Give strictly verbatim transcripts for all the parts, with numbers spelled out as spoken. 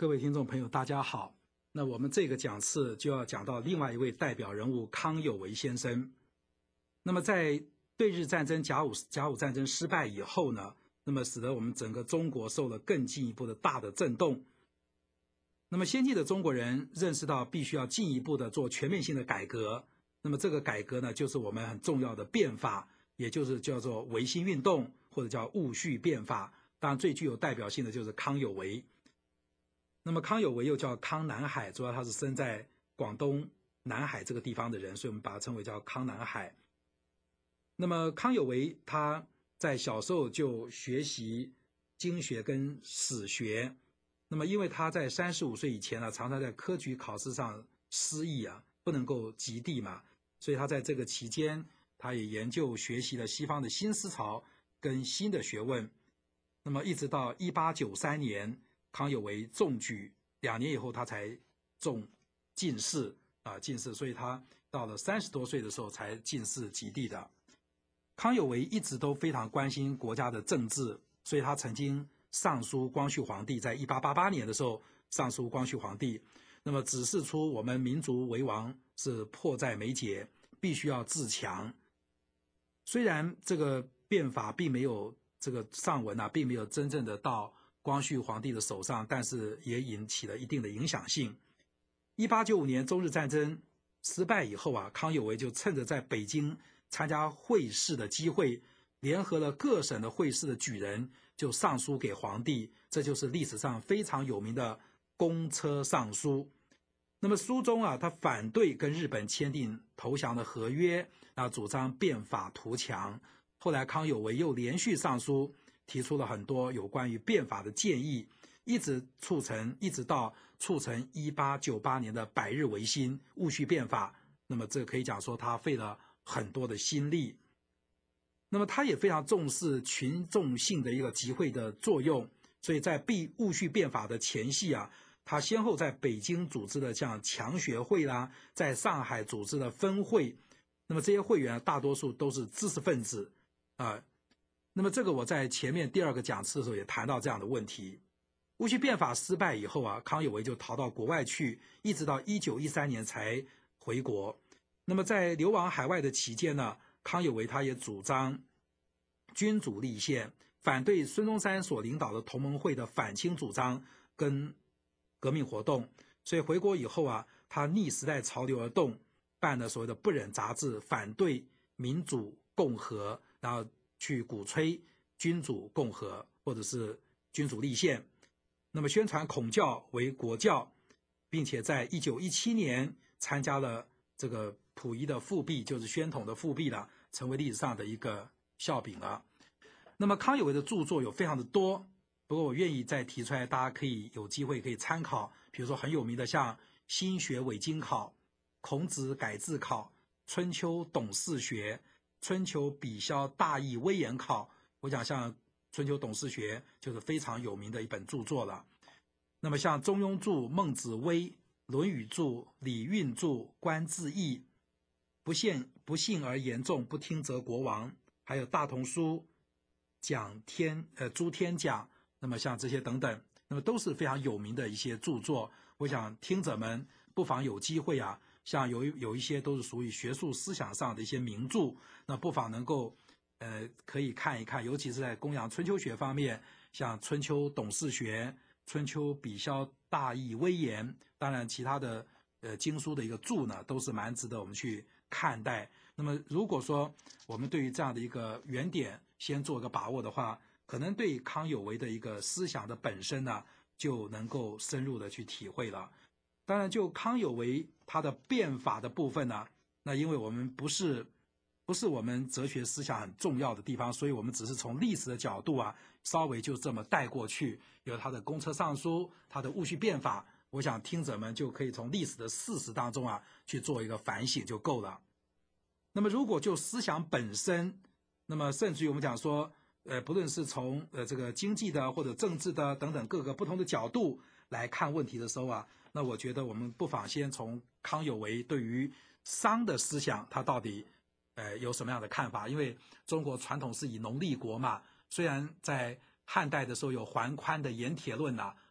各位听众朋友，大家好。那我们这个讲次就要讲到另外一位代表人物康有为先生。那么在对日战争甲午甲午战争失败以后呢，那么使得我们整个中国受了更进一步的大的震动。那么先进的中国人认识到必须要进一步的做全面性的改革。那么这个改革呢，就是我们很重要的变法，也就是叫做维新运动，或者叫戊戌变法。当然最具有代表性的就是康有为。那么康有为又叫康南海，主要他是生在广东南海这个地方的人，所以我们把他称为叫康南海。那么康有为他在小时候就学习经学跟史学，那么因为他在三十五岁以前呢、啊，常常在科举考试上失意啊，不能够及第嘛，所以他在这个期间，他也研究学习了西方的新思潮跟新的学问。那么一直到一八九三年。康有为中举，两年以后他才中进士啊，进士，所以他到了三十多岁的时候才进士及第的。康有为一直都非常关心国家的政治，所以他曾经上书光绪皇帝，在一八八八年的时候上书光绪皇帝，那么指示出我们民族为王是迫在眉睫，必须要自强。虽然这个变法并没有这个上文啊，并没有真正的到光绪皇帝的手上，但是也引起了一定的影响性。一八九五年中日战争失败以后啊，康有为就趁着在北京参加会试的机会，联合了各省的会试的举人，就上书给皇帝，这就是历史上非常有名的公车上书。那么书中啊，他反对跟日本签订投降的合约，啊，主张变法图强。后来康有为又连续上书，提出了很多有关于变法的建议，一直促成，一直到促成一八九八年的百日维新戊戌变法。那么这可以讲说他费了很多的心力。那么他也非常重视群众性的一个集会的作用，所以在戊戊戌变法的前夕啊，他先后在北京组织的像强学会啦，在上海组织的分会。那么这些会员大多数都是知识分子啊。呃那么这个我在前面第二个讲次的时候也谈到这样的问题。戊戌变法失败以后啊，康有为就逃到国外去，一直到一九一三年才回国。那么在流亡海外的期间呢，康有为他也主张君主立宪，反对孙中山所领导的同盟会的反清主张跟革命活动。所以回国以后啊，他逆时代潮流而动，办了所谓的不忍杂志，反对民主共和，然后去鼓吹君主共和或者是君主立宪，那么宣传孔教为国教，并且在一九一七年参加了这个溥仪的复辟，就是宣统的复辟了，成为历史上的一个笑柄了。那么康有为的著作有非常的多，不过我愿意再提出来，大家可以有机会可以参考，比如说很有名的像新学伪经考、孔子改字考、春秋董事学、春秋比萧大义威严考，我讲像春秋董事学就是非常有名的一本著作了。那么像中庸注、孟子微、论语注、礼运注、官至义、不信不信而言众，不听则国亡，还有大同书、讲天呃诸天讲，那么像这些等等，那么都是非常有名的一些著作。我想听者们不妨有机会啊，像有有一些都是属于学术思想上的一些名著，那不妨能够呃可以看一看，尤其是在供养春秋学方面，像春秋董事学、春秋比萧大义威严，当然其他的呃经书的一个注呢，都是蛮值得我们去看待。那么如果说我们对于这样的一个原点先做个把握的话，可能对康有为的一个思想的本身呢，就能够深入的去体会了。当然就康有为他的变法的部分呢，那因为我们不是不是我们哲学思想很重要的地方，所以我们只是从历史的角度啊，稍微就这么带过去，有他的公车上书，他的戊戌变法，我想听者们就可以从历史的事实当中啊去做一个反省就够了。那么如果就思想本身，那么甚至于我们讲说呃，不论是从呃这个经济的或者政治的等等各个不同的角度来看问题的时候啊，那我觉得我们不妨先从康有为对于商的思想他到底呃有什么样的看法。因为中国传统是以农立国嘛，虽然在汉代的时候有桓宽的盐铁论啊，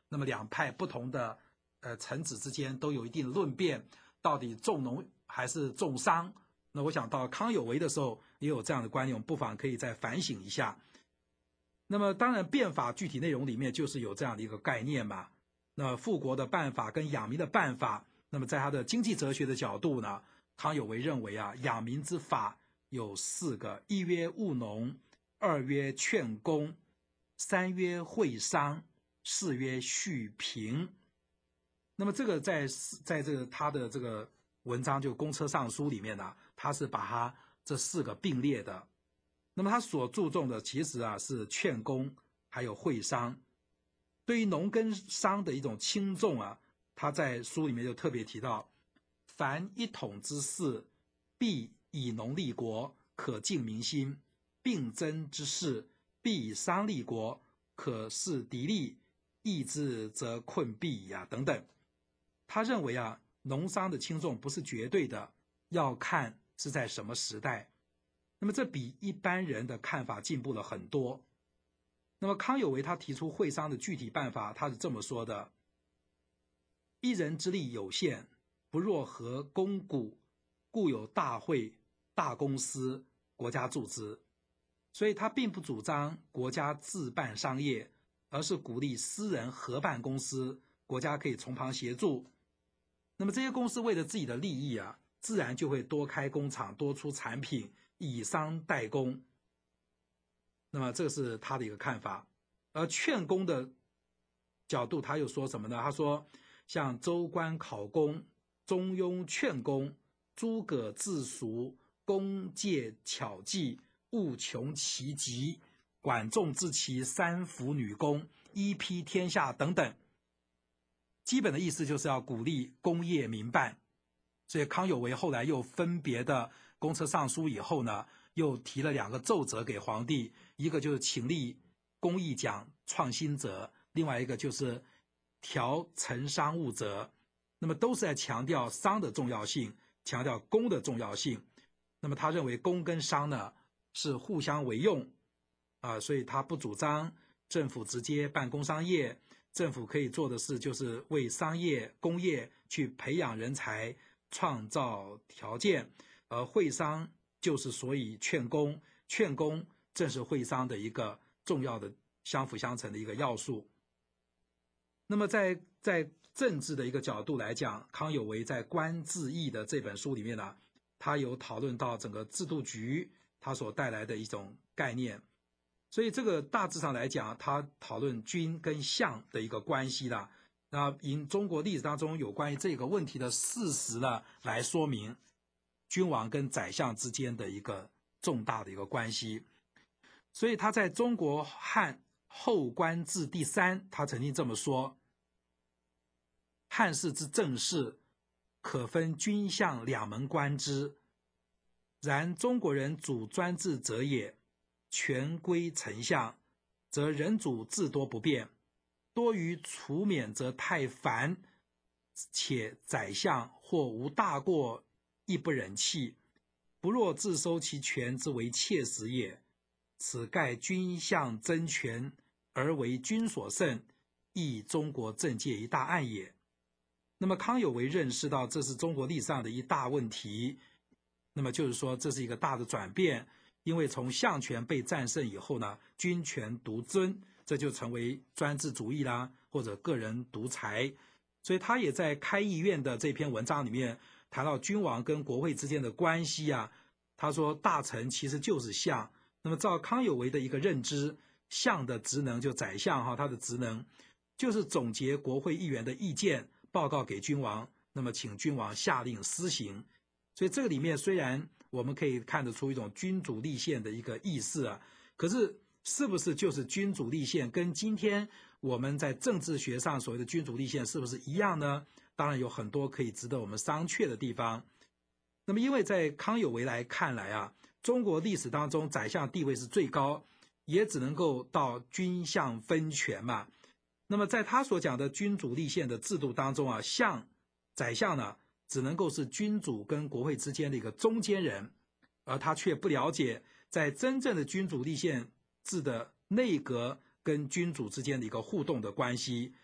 那么两派不同的呃臣子之间都有一定论辩，到底重农还是重商？那我想到康有为的时候也有这样的观念，我们不妨可以再反省一下。那么当然变法具体内容里面就是有这样的一个概念嘛。那富国的办法跟养民的办法，那么在他的经济哲学的角度呢，康有为认为啊，养民之法有四个：一曰务农，二曰劝工，三曰会商，四曰恤贫。那么这个在在这个他的这个文章就《公车上书》里面呢，他是把他这四个并列的。那么他所注重的其实啊是劝工还有会商。对于农跟商的一种轻重啊，他在书里面就特别提到，凡一统之事，必以农立国，可敬民心；并争之事，必以商立国，可事敌利；易之则困弊呀、啊、等等。他认为啊，农商的轻重不是绝对的，要看是在什么时代。那么这比一般人的看法进步了很多。那么康有为他提出会商的具体办法，他是这么说的：一人之力有限，不若合公股，故有大会、大公司，国家注资。所以他并不主张国家自办商业，而是鼓励私人合办公司，国家可以从旁协助。那么这些公司为了自己的利益啊，自然就会多开工厂，多出产品，以商代工。那么这是他的一个看法。而劝工的角度他又说什么呢？他说像州官考功、中庸劝工、诸葛自赎、公借巧计、务穷其极、管仲治其三辅女工、一披天下等等，基本的意思就是要鼓励工业民办。所以康有为后来又分别的公车上书以后呢，又提了两个奏折给皇帝，一个就是请立工艺奖创新者，另外一个就是调陈商务者。那么都是在强调商的重要性，强调工的重要性。那么他认为工跟商呢是互相为用啊、呃，所以他不主张政府直接办工商业，政府可以做的事就是为商业工业去培养人才，创造条件。而会商就是所以劝工，劝工正是会商的一个重要的相辅相成的一个要素。那么在在政治的一个角度来讲，康有为在《官制议》的这本书里面呢，他有讨论到整个制度局它所带来的一种概念。所以这个大致上来讲，他讨论君跟相的一个关系啦。那以中国历史当中有关于这个问题的事实呢，来说明君王跟宰相之间的一个重大的一个关系。所以他在中国汉后官制第三，他曾经这么说：汉室之政事，可分君相两门观之。然中国人主专制者也，权归丞相，则人主至多不变，多于除免则太繁，且宰相或无大过，亦不忍弃，不若自收其权之为切实也。此盖君相争权而为君所胜，亦中国政界一大案也。那么康有为认识到这是中国历史上的一大问题，那么就是说这是一个大的转变，因为从相权被战胜以后呢，君权独尊，这就成为专制主义啦，或者个人独裁。所以他也在开议院的这篇文章里面谈到君王跟国会之间的关系啊，他说大臣其实就是相。那么照康有为的一个认知，相的职能就宰相哈，他的职能就是总结国会议员的意见，报告给君王，那么请君王下令施行。所以这个里面虽然我们可以看得出一种君主立宪的一个意思啊，可是是不是就是君主立宪跟今天我们在政治学上所谓的君主立宪是不是一样呢？当然有很多可以值得我们商榷的地方。那么因为在康有为来看来啊，中国历史当中宰相地位是最高，也只能够到君相分权嘛。那么在他所讲的君主立宪的制度当中啊，相宰相呢只能够是君主跟国会之间的一个中间人，而他却不了解在真正的君主立宪制的内阁跟君主之间的一个互动的关系。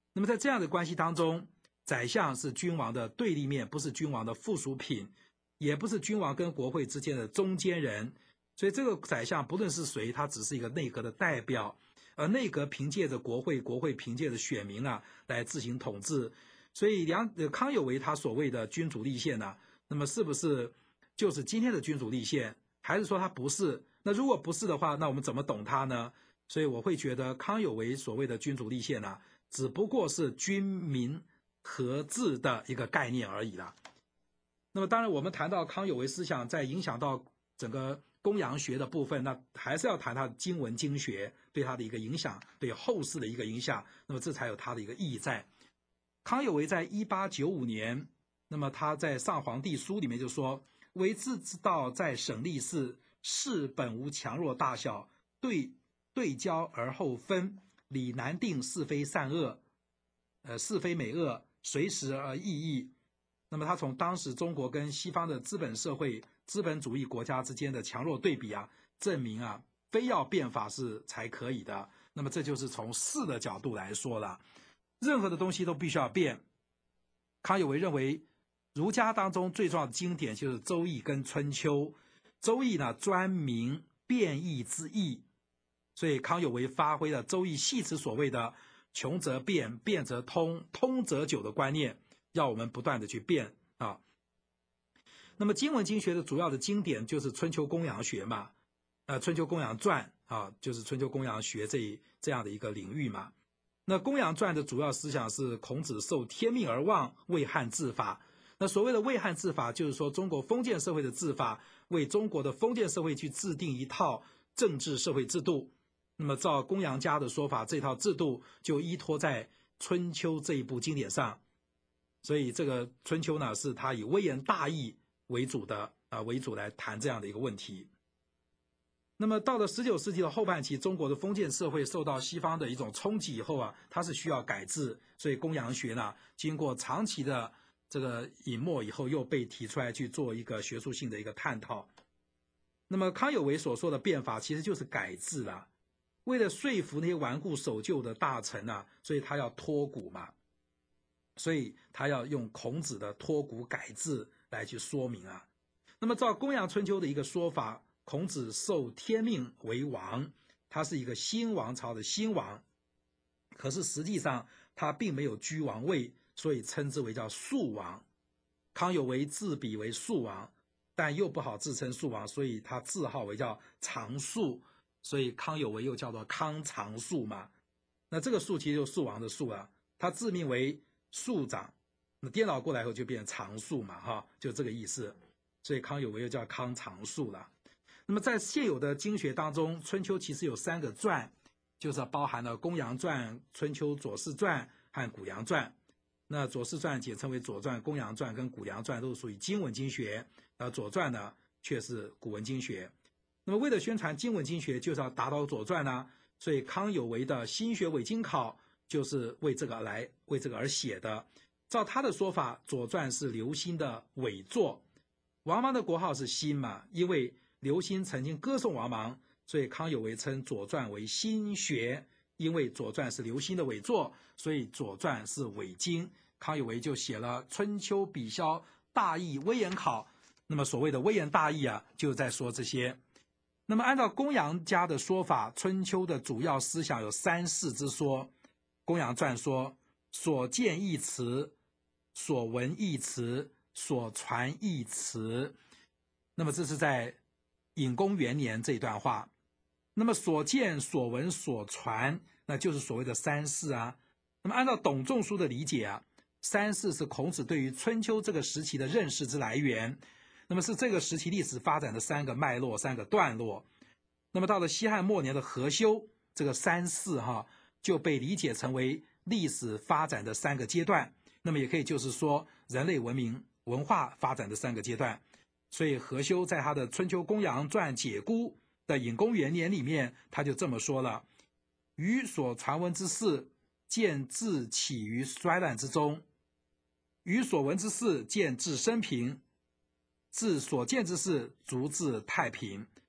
那么在这样的关系当中，宰相是君王的对立面，不是君王的附属品，也不是君王跟国会之间的中间人。所以这个宰相不论是谁，他只是一个内阁的代表，而内阁凭借着国会，国会凭借着选民啊来自行统治。所以梁呃康有为他所谓的君主立宪呢、啊，那么是不是就是今天的君主立宪，还是说他不是？那如果不是的话，那我们怎么懂他呢？所以我会觉得康有为所谓的君主立宪啊，只不过是君民合治的一个概念而已啦。那么当然我们谈到康有为思想在影响到整个公羊学的部分，那还是要谈他经文经学对他的一个影响，对后世的一个影响，那么这才有他的一个意义在。康有为在一八九五年，那么他在上皇帝书里面就说，为治之道在省立事，事本无强弱大小，对对交而后分，理难定是非善恶，呃是非美恶，随时而异义。那么他从当时中国跟西方的资本社会、资本主义国家之间的强弱对比啊，证明啊，非要变法是才可以的。那么这就是从事的角度来说了，任何的东西都必须要变。康有为认为，儒家当中最重要的经典就是《周易》跟《春秋》。《周易》呢专明变易之意，所以康有为发挥了《周易》系辞所谓的穷则变，变则通，通则久的观念，要我们不断的去变啊。那么经文经学的主要的经典就是春秋公羊学嘛，呃，春秋公羊传啊，就是春秋公羊学这一这样的一个领域嘛。那公羊传的主要思想是孔子受天命而望，为汉治法。那所谓的为汉治法，就是说中国封建社会的治法，为中国的封建社会去制定一套政治社会制度。那么照公羊家的说法，这套制度就依托在春秋这一部经典上。所以这个春秋呢，是他以微言大义为主的啊为主来谈这样的一个问题。那么到了十九世纪的后半期，中国的封建社会受到西方的一种冲击以后啊，它是需要改制，所以公羊学呢，经过长期的这个隐没以后，又被提出来去做一个学术性的一个探讨。那么康有为所说的变法其实就是改制啦，为了说服那些顽固守旧的大臣啊，所以他要脱古嘛，所以他要用孔子的脱古改制来去说明啊。那么照公羊春秋的一个说法，孔子受天命为王，他是一个新王朝的新王，可是实际上他并没有居王位，所以称之为叫庶王。康有为自比为庶王，但又不好自称庶王，所以他自号为叫长庶，所以康有为又叫做康长庶嘛。那这个庶其实就是庶王的庶啊，他自命为庶长，那颠倒过来后就变成长庶嘛，哈，就这个意思。所以康有为又叫康长庶了。那么在现有的经学当中，春秋其实有三个传，就是包含了公羊传、春秋左氏传和谷阳传。那左氏传简称为左传，公羊传跟谷阳传都是属于经文经学，而左传呢却是古文经学。那么为了宣传经文经学，就是要打倒左传呢，所以康有为的新学伪经考就是为这个而来，为这个而写的。照他的说法，左传是刘歆的伪作，王莽的国号是新嘛，因为刘歆曾经歌颂王莽，所以康有为称左传为新学，因为左传是刘歆的伪作，所以左传是伪经。康有为就写了春秋比萧大义微言考。那么所谓的微言大义啊，就在说这些。那么按照公羊家的说法，春秋的主要思想有三世之说。公羊传说，所见一词，所闻一词，所传一词。那么这是在隐公元年这一段话。那么所见所闻所传，那就是所谓的三世啊。那么按照董仲舒的理解啊，三世是孔子对于春秋这个时期的认识之来源，那么是这个时期历史发展的三个脉络、三个段落。那么到了西汉末年的何修，这个三世哈就被理解成为历史发展的三个阶段，那么也可以就是说人类文明文化发展的三个阶段。所以何修在他的《春秋公羊传解估》的隐公元年里面，他就这么说了：余所传闻之事，见自起于衰乱之中；余所闻之事，见自生平；自所见之事，逐至太平。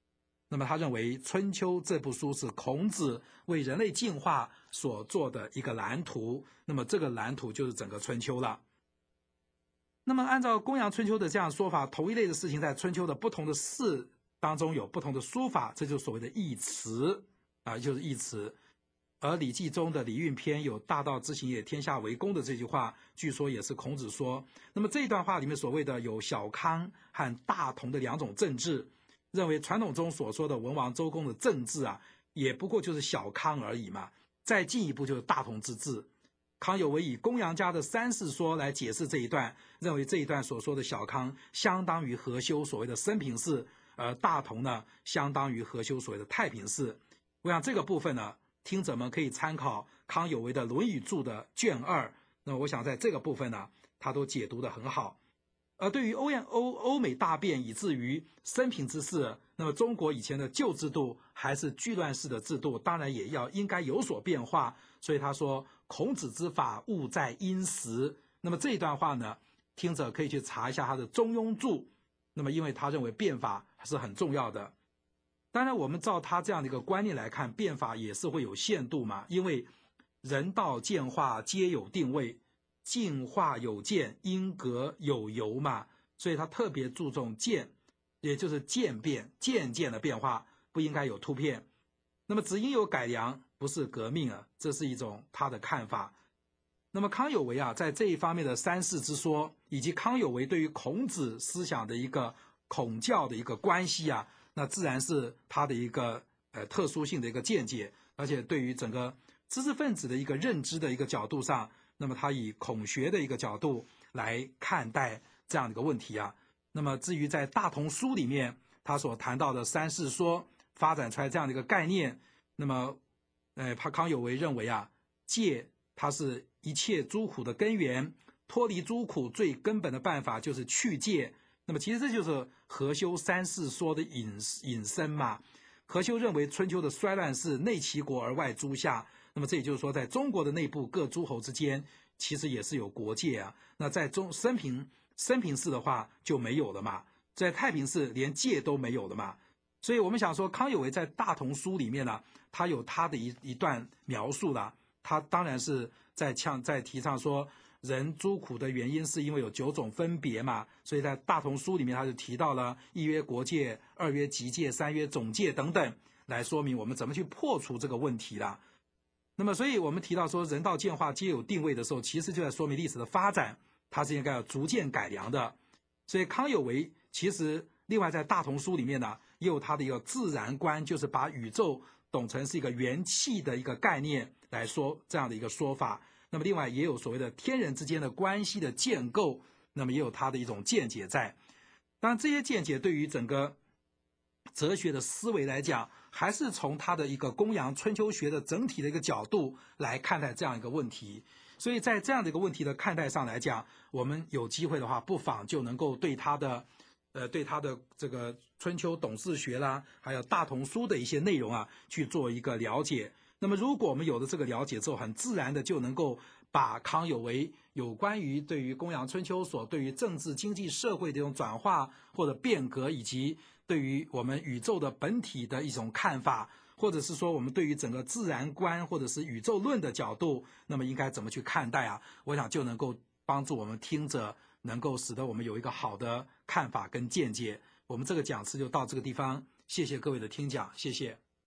那么他认为《春秋》这部书是孔子为人类进化所做的一个蓝图，那么这个蓝图就是整个《春秋》了。那么按照公羊春秋的这样说法，同一类的事情在春秋的不同的事当中有不同的书法，这就是所谓的义词啊，就是义词。而《礼记》中的《礼运篇》有“大道之行也，天下为公”的这句话，据说也是孔子说。那么这一段话里面所谓的有小康和大同的两种政治，认为传统中所说的文王周公的政治啊，也不过就是小康而已嘛。再进一步就是大同之治。康有为以公羊家的三世说来解释这一段，认为这一段所说的小康相当于何修所谓的升平氏，而大同呢相当于何修所谓的太平氏。我想这个部分呢，听者们可以参考康有为的《论语注》的卷二，那么我想在这个部分呢，他都解读得很好。而对于欧亚欧欧美大变以至于升平之事，那么中国以前的旧制度还是矩乱式的制度，当然也要应该有所变化。所以他说孔子之法务在殷实。那么这一段话呢，听者可以去查一下他的《中庸注》，那么因为他认为变法是很重要的。当然我们照他这样的一个观念来看，变法也是会有限度嘛，因为人道渐化皆有定位，进化有渐，因格有由嘛，所以他特别注重渐，也就是渐变，渐渐的变化，不应该有突变。那么只应有改良，不是革命啊，这是一种他的看法。那么康有为啊，在这一方面的三世之说，以及康有为对于孔子思想的一个孔教的一个关系啊，那自然是他的一个呃特殊性的一个见解，而且对于整个知识分子的一个认知的一个角度上，那么他以孔学的一个角度来看待这样的一个问题啊。那么至于在大同书里面他所谈到的三世说发展出来这样的一个概念，那么呃康有为认为啊，戒它是一切诸苦的根源，脱离诸苦最根本的办法就是去戒。那么其实这就是何修三世说的引引申嘛。何修认为春秋的衰乱是内齐国而外诸夏，那么这也就是说在中国的内部各诸侯之间其实也是有国界啊。那在中升平升平氏的话就没有了嘛，在太平氏连界都没有了嘛。所以我们想说康有为在大同书里面呢，他有他的一一段描述了，他当然是在呛在提倡说人诸苦的原因是因为有九种分别嘛，所以在大同书里面他就提到了一曰国界，二曰极界，三曰总界等等，来说明我们怎么去破除这个问题啦。那么所以我们提到说人道渐化皆有定位的时候，其实就在说明历史的发展它是应该要逐渐改良的。所以康有为其实另外在大同书里面呢，也有他的一个自然观，就是把宇宙懂成是一个元气的一个概念来说这样的一个说法。那么另外也有所谓的天人之间的关系的建构，那么也有他的一种见解在。当然这些见解对于整个哲学的思维来讲，还是从他的一个公羊春秋学的整体的一个角度来看待这样一个问题。所以在这样的一个问题的看待上来讲，我们有机会的话不妨就能够对他的呃对他的这个春秋董事学啦，还有大同书的一些内容啊去做一个了解。那么如果我们有了这个了解之后，很自然的就能够把康有为有关于对于公羊春秋所对于政治经济社会的这种转化或者变革，以及对于我们宇宙的本体的一种看法，或者是说我们对于整个自然观或者是宇宙论的角度，那么应该怎么去看待啊，我想就能够帮助我们听者能够使得我们有一个好的看法跟见解。我们这个讲次就到这个地方，谢谢各位的听讲，谢谢。